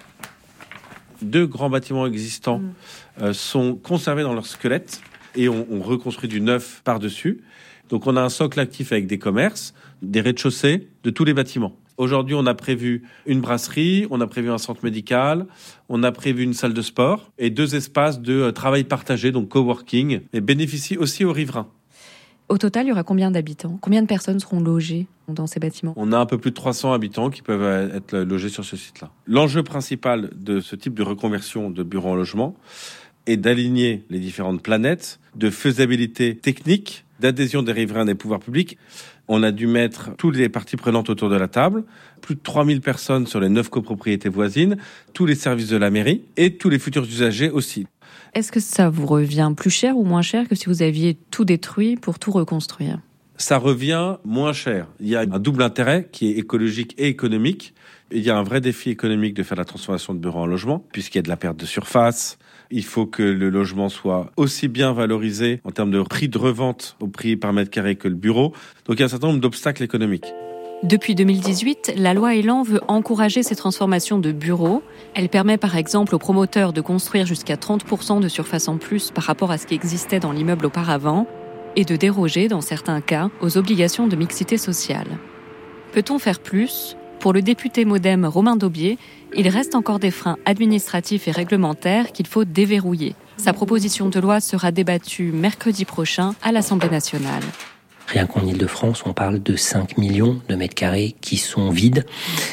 Deux grands bâtiments existants mmh. euh, sont conservés dans leur squelette et on, on reconstruit du neuf par-dessus. Donc on a un socle actif avec des commerces, des rez-de-chaussée de tous les bâtiments. Aujourd'hui, on a prévu une brasserie, on a prévu un centre médical, on a prévu une salle de sport et deux espaces de travail partagé, donc coworking, et bénéficient aussi aux riverains. Au total, il y aura combien d'habitants? Combien de personnes seront logées dans ces bâtiments? On a un peu plus de trois cents habitants qui peuvent être logés sur ce site-là. L'enjeu principal de ce type de reconversion de bureau en logement est d'aligner les différentes planètes de faisabilité technique, d'adhésion des riverains des pouvoirs publics. On a dû mettre toutes les parties prenantes autour de la table, plus de trois mille personnes sur les neuf copropriétés voisines, tous les services de la mairie et tous les futurs usagers aussi. Est-ce que ça vous revient plus cher ou moins cher que si vous aviez tout détruit pour tout reconstruire? Ça revient moins cher. Il y a un double intérêt qui est écologique et économique. Il y a un vrai défi économique de faire la transformation de bureaux en logement, puisqu'il y a de la perte de surface. Il faut que le logement soit aussi bien valorisé en termes de prix de revente au prix par mètre carré que le bureau. Donc il y a un certain nombre d'obstacles économiques. Depuis deux mille dix-huit, la loi Elan veut encourager ces transformations de bureaux. Elle permet par exemple aux promoteurs de construire jusqu'à trente pour cent de surface en plus par rapport à ce qui existait dans l'immeuble auparavant et de déroger, dans certains cas, aux obligations de mixité sociale. Peut-on faire plus ? Pour le député MoDem Romain Daubier, il reste encore des freins administratifs et réglementaires qu'il faut déverrouiller. Sa proposition de loi sera débattue mercredi prochain à l'Assemblée nationale. Rien qu'en Ile-de-France, on parle de cinq millions de mètres carrés qui sont vides.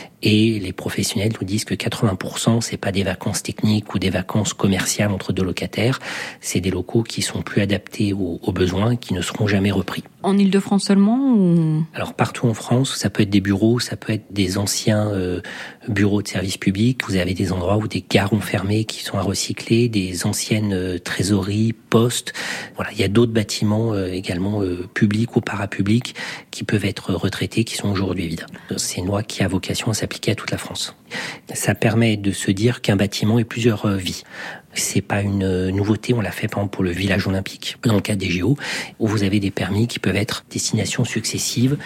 Et les professionnels nous disent que quatre-vingts pour cent, c'est pas des vacances techniques ou des vacances commerciales entre deux locataires. C'est des locaux qui sont plus adaptés aux, aux besoins, qui ne seront jamais repris. En Ile-de-France seulement ou... Alors partout en France, ça peut être des bureaux, ça peut être des anciens euh, bureaux de services publics. Vous avez des endroits où des gares ont fermé qui sont à recycler, des anciennes euh, trésoreries, postes. Voilà, il y a d'autres bâtiments euh, également euh, publics ou parapublics qui peuvent être retraités, qui sont aujourd'hui vides. C'est une loi qui a vocation à s'appliquer à toute la France. Ça permet de se dire qu'un bâtiment ait plusieurs euh, vies. C'est pas une nouveauté, on l'a fait par exemple pour le village olympique, dans le cadre des J O, où vous avez des permis qui peuvent être destinations successives.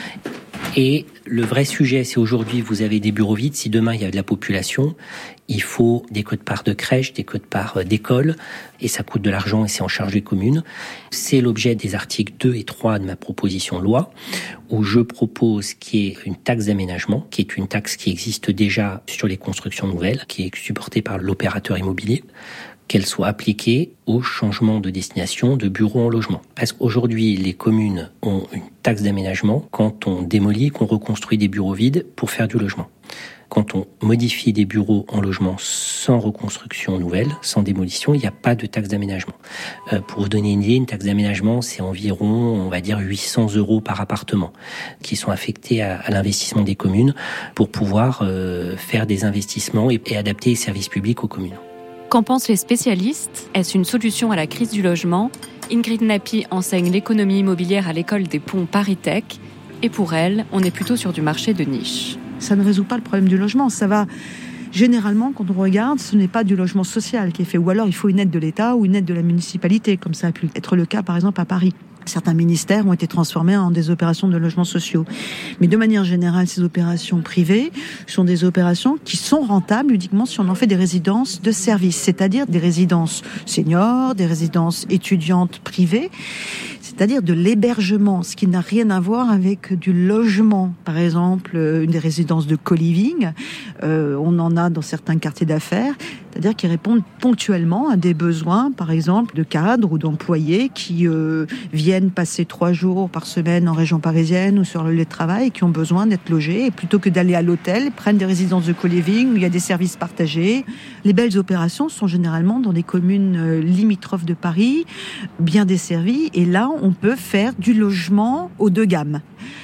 Et le vrai sujet, c'est aujourd'hui, vous avez des bureaux vides. Si demain, il y a de la population, il faut des quotes-parts de crèches, des quotes-parts d'écoles, et ça coûte de l'argent et c'est en charge des communes. C'est l'objet des articles deux et trois de ma proposition de loi, où je propose qu'il y ait une taxe d'aménagement, qui est une taxe qui existe déjà sur les constructions nouvelles, qui est supportée par l'opérateur immobilier, qu'elle soit appliquée au changement de destination de bureaux en logement. Parce qu'aujourd'hui, les communes ont une taxe d'aménagement quand on démolit, qu'on reconstruit des bureaux vides pour faire du logement. Quand on modifie des bureaux en logement sans reconstruction nouvelle, sans démolition, il n'y a pas de taxe d'aménagement. Euh, pour vous donner une idée, une taxe d'aménagement, c'est environ, on va dire, huit cents euros par appartement qui sont affectés à, à l'investissement des communes pour pouvoir euh, faire des investissements et, et adapter les services publics aux communes. Qu'en pensent les spécialistes ? Est-ce une solution à la crise du logement ? Ingrid Napi enseigne l'économie immobilière à l'école des ponts Paris Tech. Et pour elle, on est plutôt sur du marché de niche. Ça ne résout pas le problème du logement. Ça va... Généralement, quand on regarde, ce n'est pas du logement social qui est fait. Ou alors, il faut une aide de l'État ou une aide de la municipalité, comme ça a pu être le cas, par exemple, à Paris. Certains ministères ont été transformés en des opérations de logements sociaux. Mais de manière générale, ces opérations privées sont des opérations qui sont rentables uniquement si on en fait des résidences de service, c'est-à-dire des résidences seniors, des résidences étudiantes privées, c'est-à-dire de l'hébergement, ce qui n'a rien à voir avec du logement. Par exemple, une des résidences de co-living, euh, on en a dans certains quartiers d'affaires, c'est-à-dire qui répondent ponctuellement à des besoins, par exemple, de cadres ou d'employés qui euh, viennent passer trois jours par semaine en région parisienne ou sur le lieu de travail et qui ont besoin d'être logés. Et plutôt que d'aller à l'hôtel, ils prennent des résidences de co-living où il y a des services partagés. Les belles opérations sont généralement dans des communes limitrophes de Paris, bien desservies. Et là, on peut faire du logement haut de gamme.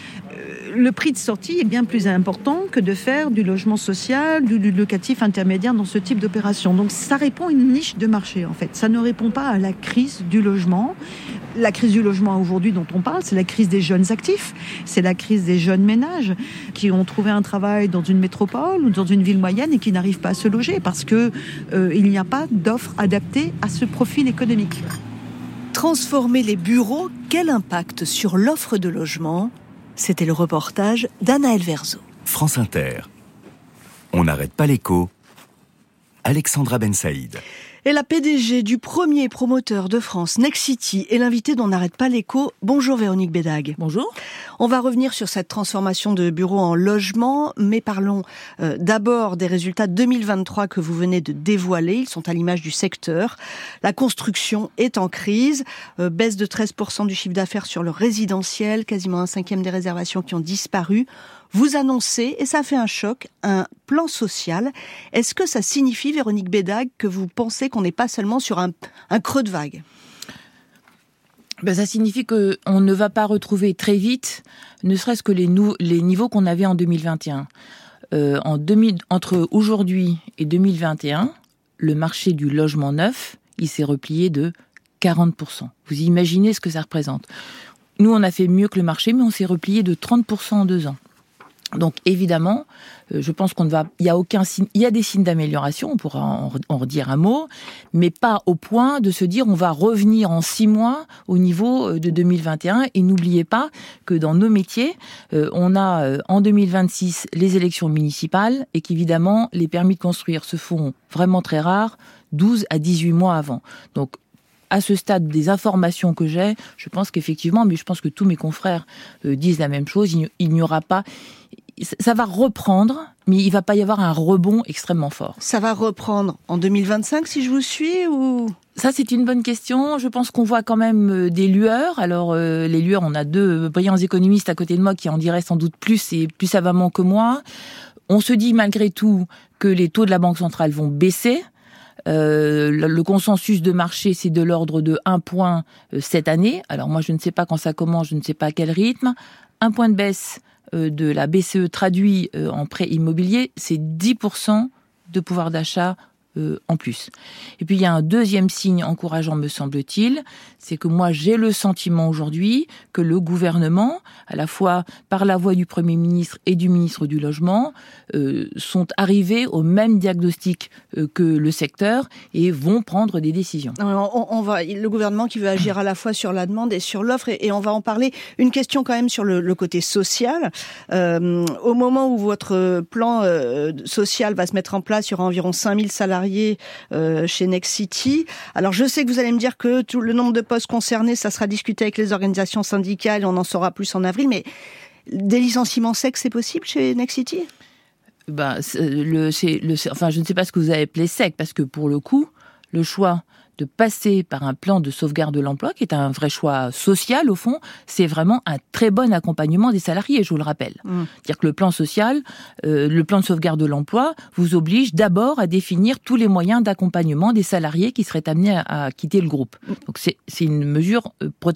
Le prix de sortie est bien plus important que de faire du logement social, du, du locatif intermédiaire dans ce type d'opération. Donc ça répond à une niche de marché en fait. Ça ne répond pas à la crise du logement. La crise du logement aujourd'hui dont on parle, c'est la crise des jeunes actifs, c'est la crise des jeunes ménages qui ont trouvé un travail dans une métropole ou dans une ville moyenne et qui n'arrivent pas à se loger parce que euh, il n'y a pas d'offre adaptée à ce profil économique. Transformer les bureaux, quel impact sur l'offre de logement ? C'était le reportage d'Anaël Verzo. France Inter. On n'arrête pas l'écho. Alexandra Ben Saïd. Et la P D G du premier promoteur de France, Nexity, est l'invitée d'On n'arrête pas l'écho. Bonjour Véronique Bédag. Bonjour. On va revenir sur cette transformation de bureaux en logement, mais parlons euh, d'abord des résultats deux mille vingt-trois que vous venez de dévoiler. Ils sont à l'image du secteur. La construction est en crise, euh, baisse de treize pour cent du chiffre d'affaires sur le résidentiel, quasiment un cinquième des réservations qui ont disparu. Vous annoncez, et ça fait un choc, un plan social. Est-ce que ça signifie, Véronique Bédag, que vous pensez qu'on n'est pas seulement sur un, un creux de vague ? Ben, ça signifie qu'on ne va pas retrouver très vite, ne serait-ce que les, nou- les niveaux qu'on avait en deux mille vingt et un. Euh, en deux mille, entre aujourd'hui et deux mille vingt et un, le marché du logement neuf, il s'est replié de quarante pour cent. Vous imaginez ce que ça représente. Nous, on a fait mieux que le marché, mais on s'est replié de trente pour cent en deux ans. Donc évidemment, euh, je pense qu'on ne va, il y a aucun signe, il y a des signes d'amélioration, on pourra en, en redire un mot, mais pas au point de se dire on va revenir en six mois au niveau de deux mille vingt et un. Et n'oubliez pas que dans nos métiers, euh, on a euh, en deux mille vingt-six les élections municipales et qu'évidemment les permis de construire se font vraiment très rares, douze à dix-huit mois avant. Donc à ce stade des informations que j'ai, je pense qu'effectivement, mais je pense que tous mes confrères euh, disent la même chose, il, il n'y aura pas... Ça va reprendre, mais il va pas y avoir un rebond extrêmement fort. Ça va reprendre en deux mille vingt-cinq, si je vous suis, ou... Ça, c'est une bonne question. Je pense qu'on voit quand même des lueurs. Alors, euh, les lueurs, on a deux brillants économistes à côté de moi qui en diraient sans doute plus et plus savamment que moi. On se dit malgré tout que les taux de la Banque centrale vont baisser. Euh, le, le consensus de marché, c'est de l'ordre de un point euh, cette année. Alors moi, je ne sais pas quand ça commence, je ne sais pas à quel rythme. Un point de baisse euh, de la B C E traduit euh, en prêt immobilier, c'est dix pour cent de pouvoir d'achat euh, en plus. Et puis il y a un deuxième signe encourageant, me semble-t-il, c'est que moi j'ai le sentiment aujourd'hui que le gouvernement, à la fois par la voix du Premier ministre et du ministre du Logement, euh, sont arrivés au même diagnostic euh, que le secteur et vont prendre des décisions. On, on va, le gouvernement qui veut agir à la fois sur la demande et sur l'offre, et, et on va en parler. Une question quand même sur le, le côté social. Euh, au moment où votre plan euh, social va se mettre en place, il y aura environ cinq mille salariés euh, chez Nexity. Alors je sais que vous allez me dire que tout le nombre de postes concernés, ça sera discuté avec les organisations syndicales et on en saura plus en avril, mais des licenciements secs, c'est possible chez Nexity ? Ben, c'est le, c'est le, enfin, je ne sais pas ce que vous avez appelé sec, parce que pour le coup, le choix de passer par un plan de sauvegarde de l'emploi, qui est un vrai choix social au fond, c'est vraiment un très bon accompagnement des salariés, je vous le rappelle. Mmh. C'est-à-dire que le plan social, euh, le plan de sauvegarde de l'emploi, vous oblige d'abord à définir tous les moyens d'accompagnement des salariés qui seraient amenés à, à quitter le groupe. Donc c'est, c'est une mesure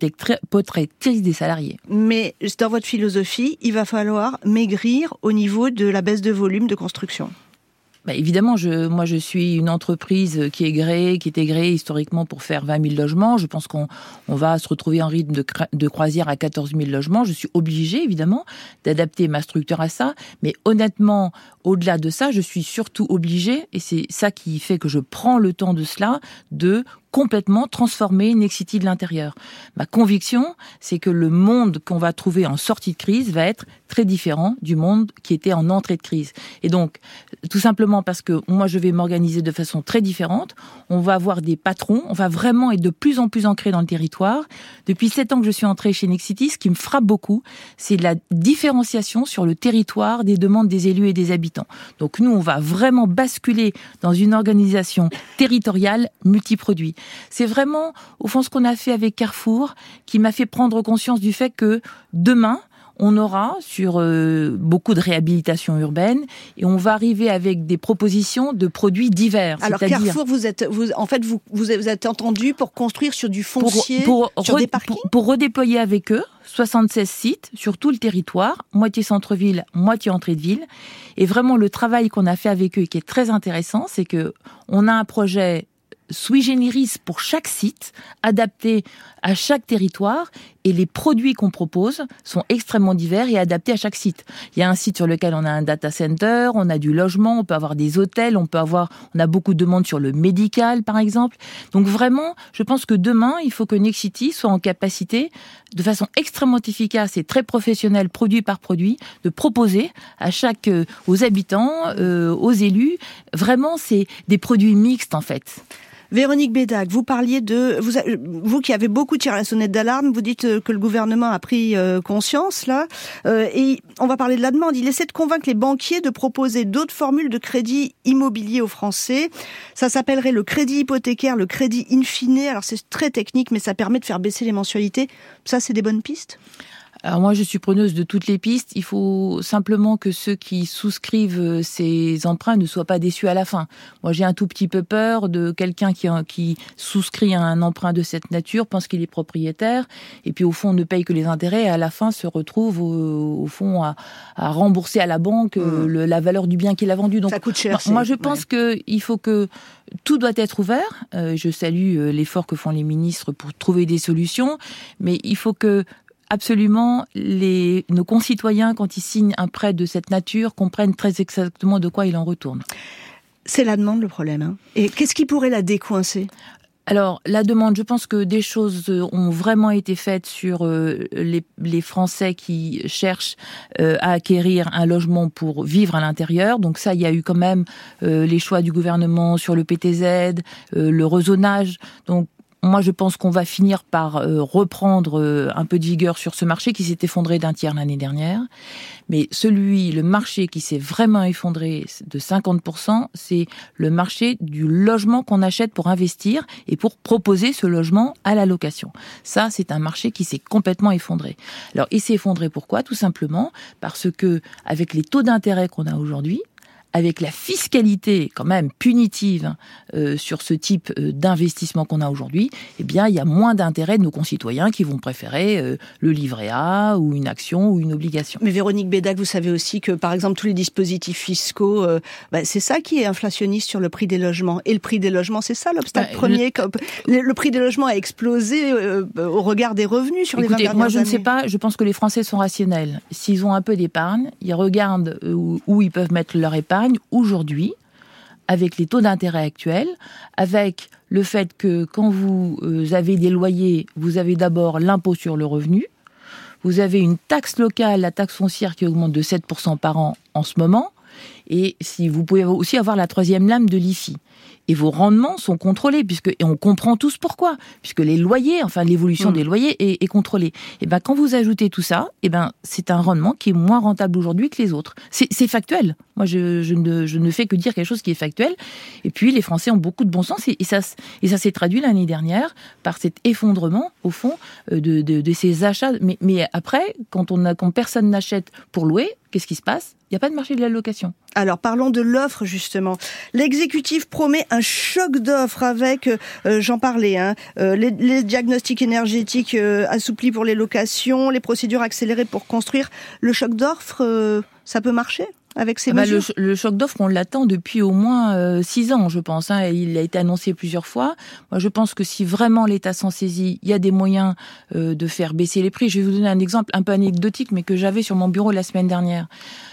protectrice des salariés. Mais dans votre philosophie, il va falloir maigrir au niveau de la baisse de volume de construction. Bah évidemment, je, moi je suis une entreprise qui est gréée, qui était gréée historiquement pour faire vingt mille logements. Je pense qu'on on va se retrouver en rythme de, de croisière à quatorze mille logements. Je suis obligée, évidemment, d'adapter ma structure à ça. Mais honnêtement, au-delà de ça, je suis surtout obligée, et c'est ça qui fait que je prends le temps de cela, de complètement transformer Nexity de l'intérieur. Ma conviction, c'est que le monde qu'on va trouver en sortie de crise va être très différent du monde qui était en entrée de crise. Et donc, tout simplement parce que moi, je vais m'organiser de façon très différente. On va avoir des patrons, on va vraiment être de plus en plus ancré dans le territoire. Depuis sept ans que je suis entrée chez Nexity, ce qui me frappe beaucoup, c'est la différenciation sur le territoire des demandes des élus et des habitants. Donc nous, on va vraiment basculer dans une organisation territoriale multiproduit. C'est vraiment, au fond, ce qu'on a fait avec Carrefour qui m'a fait prendre conscience du fait que demain, on aura sur euh, beaucoup de réhabilitation urbaine et on va arriver avec des propositions de produits divers. Alors c'est-à-dire Carrefour, vous êtes, vous, en fait, vous, vous êtes entendu pour construire sur du foncier, pour, pour sur re, des parkings pour, pour redéployer avec eux soixante-seize sites sur tout le territoire, moitié centre-ville, moitié entrée de ville. Et vraiment, le travail qu'on a fait avec eux, qui est très intéressant, c'est que on a un projet sui generis pour chaque site, adapté à chaque territoire, et les produits qu'on propose sont extrêmement divers et adaptés à chaque site. Il y a un site sur lequel on a un data center, on a du logement, on peut avoir des hôtels, on peut avoir, on a beaucoup de demandes sur le médical, par exemple. Donc vraiment, je pense que demain, il faut que Nexity soit en capacité, de façon extrêmement efficace et très professionnelle, produit par produit, de proposer à chaque, euh, aux habitants, euh, aux élus, vraiment, c'est des produits mixtes, en fait. Véronique Bédague, vous parliez de vous, vous qui avez beaucoup tiré la sonnette d'alarme, vous dites que le gouvernement a pris conscience là, euh, et on va parler de la demande. Il essaie de convaincre les banquiers de proposer d'autres formules de crédit immobilier aux Français. Ça s'appellerait le crédit hypothécaire, le crédit in fine. Alors c'est très technique, mais ça permet de faire baisser les mensualités. Ça, c'est des bonnes pistes ? Alors moi, je suis preneuse de toutes les pistes. Il faut simplement que ceux qui souscrivent ces emprunts ne soient pas déçus à la fin. Moi, j'ai un tout petit peu peur de quelqu'un qui, qui souscrit un emprunt de cette nature, pense qu'il est propriétaire, et puis au fond ne paye que les intérêts, et à la fin se retrouve au, au fond à, à rembourser à la banque mmh. le, la valeur du bien qu'il a vendu. Donc, ça coûte cher. Moi, je pense ouais. qu'il faut que tout doit être ouvert. Euh, je salue l'effort que font les ministres pour trouver des solutions, mais il faut que absolument, les, nos concitoyens, quand ils signent un prêt de cette nature, comprennent très exactement de quoi il en retourne. C'est la demande le problème. Hein. Et qu'est-ce qui pourrait la décoincer ? Alors, la demande, je pense que des choses ont vraiment été faites sur euh, les, les Français qui cherchent euh, à acquérir un logement pour vivre à l'intérieur. Donc ça, il y a eu quand même euh, les choix du gouvernement sur le P T Z, euh, le rezonage. Donc, moi, je pense qu'on va finir par euh, reprendre euh, un peu de vigueur sur ce marché qui s'est effondré d'un tiers l'année dernière. Mais celui, le marché qui s'est vraiment effondré de cinquante pour cent, c'est le marché du logement qu'on achète pour investir et pour proposer ce logement à la location. Ça, c'est un marché qui s'est complètement effondré. Alors, il s'est effondré pourquoi ? Tout simplement parce que, avec les taux d'intérêt qu'on a aujourd'hui, avec la fiscalité quand même punitive euh, sur ce type euh, d'investissement qu'on a aujourd'hui, eh bien, il y a moins d'intérêt de nos concitoyens qui vont préférer euh, le livret A ou une action ou une obligation. Mais Véronique Bédague, vous savez aussi que, par exemple, tous les dispositifs fiscaux, euh, bah, c'est ça qui est inflationniste sur le prix des logements. Et le prix des logements, c'est ça l'obstacle bah, premier. Le... le prix des logements a explosé euh, au regard des revenus sur Écoutez, les vingt dernières années. Moi, je ne sais pas. Je pense que les Français sont rationnels. S'ils ont un peu d'épargne, ils regardent où, où ils peuvent mettre leur épargne. Aujourd'hui, avec les taux d'intérêt actuels, avec le fait que quand vous avez des loyers, vous avez d'abord l'impôt sur le revenu, vous avez une taxe locale, la taxe foncière qui augmente de sept pour cent par an en ce moment, et si vous pouvez aussi avoir la troisième lame de l'I F I. Et vos rendements sont contrôlés, puisque, et on comprend tous pourquoi, puisque les loyers, enfin l'évolution mmh. des loyers est, est contrôlée. Et ben quand vous ajoutez tout ça, et ben c'est un rendement qui est moins rentable aujourd'hui que les autres. C'est, c'est factuel. Moi, je, je, ne, je ne fais que dire quelque chose qui est factuel. Et puis les Français ont beaucoup de bon sens, et, et ça, et ça s'est traduit l'année dernière par cet effondrement, au fond, de, de, de ces achats. Mais, mais après, quand on a, quand personne n'achète pour louer, qu'est-ce qui se passe ? Il n'y a pas de marché de la location. Alors, parlons de l'offre, justement. L'exécutif promet un choc d'offres avec, euh, j'en parlais, hein, euh, les, les diagnostics énergétiques euh, assouplis pour les locations, les procédures accélérées pour construire. Le choc d'offres, euh, ça peut marcher avec ces bah, mesures ? le, le choc d'offres, on l'attend depuis au moins euh, six ans, je pense. Hein, et il a été annoncé plusieurs fois. Moi, je pense que si vraiment l'État s'en saisit, il y a des moyens euh, de faire baisser les prix. Je vais vous donner un exemple un peu anecdotique, mais que j'avais sur mon bureau la semaine dernière.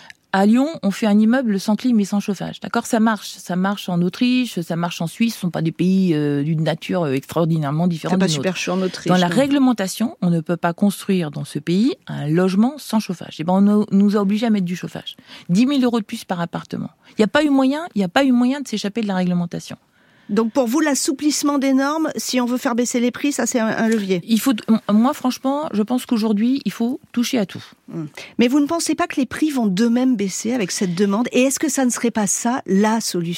À Lyon, on fait un immeuble sans clim et sans chauffage. D'accord, ça marche. Ça marche en Autriche, ça marche en Suisse. Ce sont pas des pays euh, d'une nature euh, extraordinairement différente. C'est pas d'une super autre. chaud en Autriche. Dans la non. réglementation, on ne peut pas construire dans ce pays un logement sans chauffage. Et ben, on nous a obligés à mettre du chauffage. dix mille euros de plus par appartement. Il n'y a pas eu moyen, il n'y a pas eu moyen de s'échapper de la réglementation. Donc pour vous, l'assouplissement des normes, si on veut faire baisser les prix, ça c'est un, un levier. Il faut, moi franchement, je pense qu'aujourd'hui, il faut toucher à tout. Mais vous ne pensez pas que les prix vont d'eux-mêmes baisser avec cette demande ? Et est-ce que ça ne serait pas ça la solution ?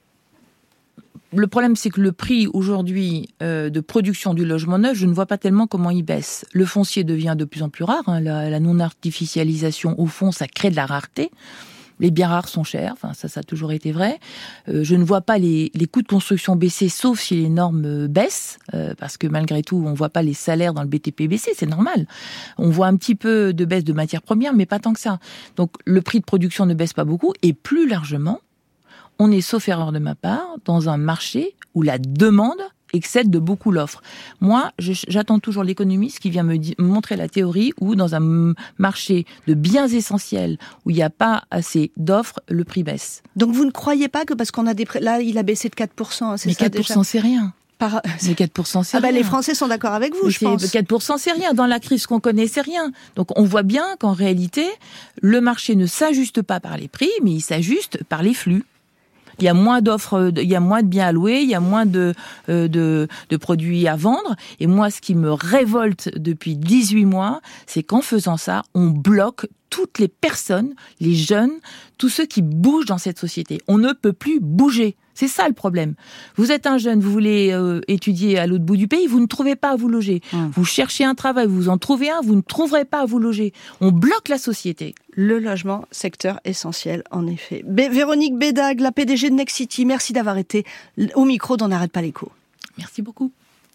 Le problème, c'est que le prix aujourd'hui euh, de production du logement neuf, je ne vois pas tellement comment il baisse. Le foncier devient de plus en plus rare. Hein, la, la non-artificialisation, au fond, ça crée de la rareté. Les biens rares sont chers, enfin ça, ça a toujours été vrai. Euh, je ne vois pas les, les coûts de construction baisser, sauf si les normes euh, baissent, euh, parce que malgré tout, on ne voit pas les salaires dans le B T P baisser, c'est normal. On voit un petit peu de baisse de matières premières, mais pas tant que ça. Donc le prix de production ne baisse pas beaucoup, et plus largement, on est, sauf erreur de ma part, dans un marché où la demande excède de beaucoup l'offre. Moi, je, j'attends toujours l'économiste qui vient me, di- me montrer la théorie où, dans un marché de biens essentiels, où il n'y a pas assez d'offres, le prix baisse. Donc vous ne croyez pas que parce qu'on a des prix... Là, il a baissé de quatre pour cent, c'est Mais ça quatre pour cent, déjà c'est rien. Par... Mais quatre pour cent, c'est ah bah, rien. Les Français sont d'accord avec vous, Mais je pense. quatre pour cent, c'est rien. Dans la crise qu'on connaît, c'est rien. Donc on voit bien qu'en réalité, le marché ne s'ajuste pas par les prix, mais il s'ajuste par les flux. Il y a moins d'offres, il y a moins de biens à louer, il y a moins de, euh, de, de produits à vendre. Et moi, ce qui me révolte depuis dix-huit mois, c'est qu'en faisant ça, on bloque toutes les personnes, les jeunes, tous ceux qui bougent dans cette société. On ne peut plus bouger. C'est ça le problème. Vous êtes un jeune, vous voulez euh, étudier à l'autre bout du pays, vous ne trouvez pas à vous loger. Hum. Vous cherchez un travail, vous en trouvez un, vous ne trouverez pas à vous loger. On bloque la société. Le logement, secteur essentiel, en effet. Bé- Véronique Bédague, la P D G de Nexity, merci d'avoir été au micro d'On n'arrête pas l'écho. Merci beaucoup.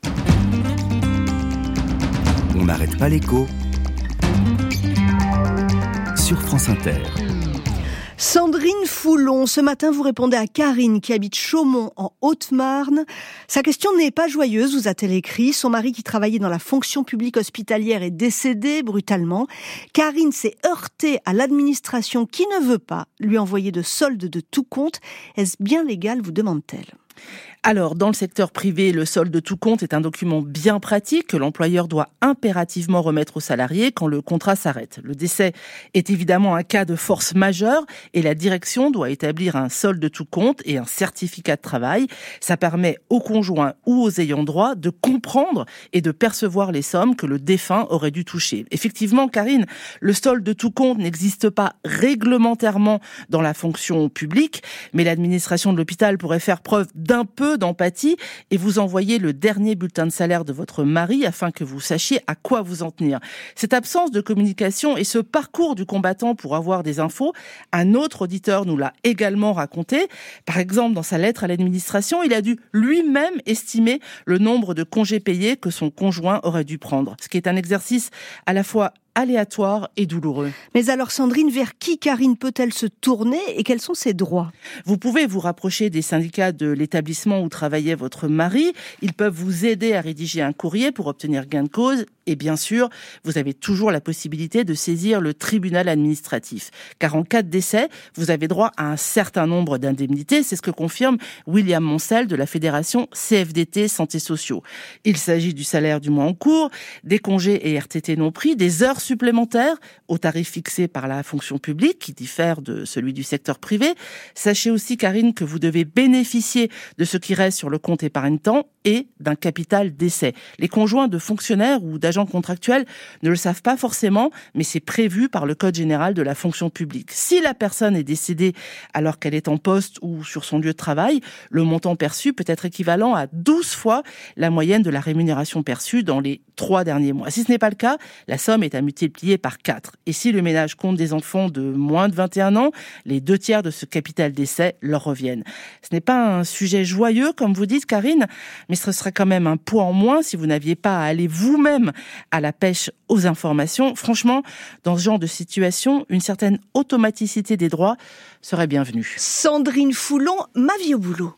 On n'arrête pas l'écho sur France Inter. Sandrine Foulon, ce matin vous répondez à Karine qui habite Chaumont en Haute-Marne. Sa question n'est pas joyeuse, vous a-t-elle écrit. Son mari qui travaillait dans la fonction publique hospitalière est décédé brutalement. Karine s'est heurtée à l'administration qui ne veut pas lui envoyer de solde de tout compte. Est-ce bien légal, vous demande-t-elle ? Alors, dans le secteur privé, le solde de tout compte est un document bien pratique que l'employeur doit impérativement remettre au salarié quand le contrat s'arrête. Le décès est évidemment un cas de force majeure et la direction doit établir un solde de tout compte et un certificat de travail. Ça permet aux conjoints ou aux ayants droit de comprendre et de percevoir les sommes que le défunt aurait dû toucher. Effectivement, Karine, le solde de tout compte n'existe pas réglementairement dans la fonction publique, mais l'administration de l'hôpital pourrait faire preuve d'un peu d'empathie et vous envoyer le dernier bulletin de salaire de votre mari afin que vous sachiez à quoi vous en tenir. Cette absence de communication et ce parcours du combattant pour avoir des infos, un autre auditeur nous l'a également raconté. Par exemple, dans sa lettre à l'administration, il a dû lui-même estimer le nombre de congés payés que son conjoint aurait dû prendre, ce qui est un exercice à la fois aléatoire et douloureux. Mais alors Sandrine, vers qui Karine peut-elle se tourner et quels sont ses droits ? Vous pouvez vous rapprocher des syndicats de l'établissement où travaillait votre mari. Ils peuvent vous aider à rédiger un courrier pour obtenir gain de cause. Et bien sûr, vous avez toujours la possibilité de saisir le tribunal administratif. Car en cas de décès, vous avez droit à un certain nombre d'indemnités. C'est ce que confirme William Moncel de la Fédération C F D T Santé Sociaux. Il s'agit du salaire du mois en cours, des congés et R T T non pris, des heures supplémentaires au tarif fixé par la fonction publique qui diffère de celui du secteur privé. Sachez aussi, Karine, que vous devez bénéficier de ce qui reste sur le compte épargne-temps et d'un capital décès. Les conjoints de fonctionnaires ou d'agents contractuels ne le savent pas forcément, mais c'est prévu par le Code général de la fonction publique. Si la personne est décédée alors qu'elle est en poste ou sur son lieu de travail, le montant perçu peut être équivalent à douze fois la moyenne de la rémunération perçue dans les trois derniers mois. Si ce n'est pas le cas, la somme est à multiplier par quatre. Et si le ménage compte des enfants de moins de vingt et un ans, les deux tiers de ce capital décès leur reviennent. Ce n'est pas un sujet joyeux, comme vous dites, Karine, mais ce serait quand même un poids en moins si vous n'aviez pas à aller vous-même à la pêche aux informations. Franchement, dans ce genre de situation, une certaine automaticité des droits serait bienvenue. Sandrine Foulon, Ma vie au boulot.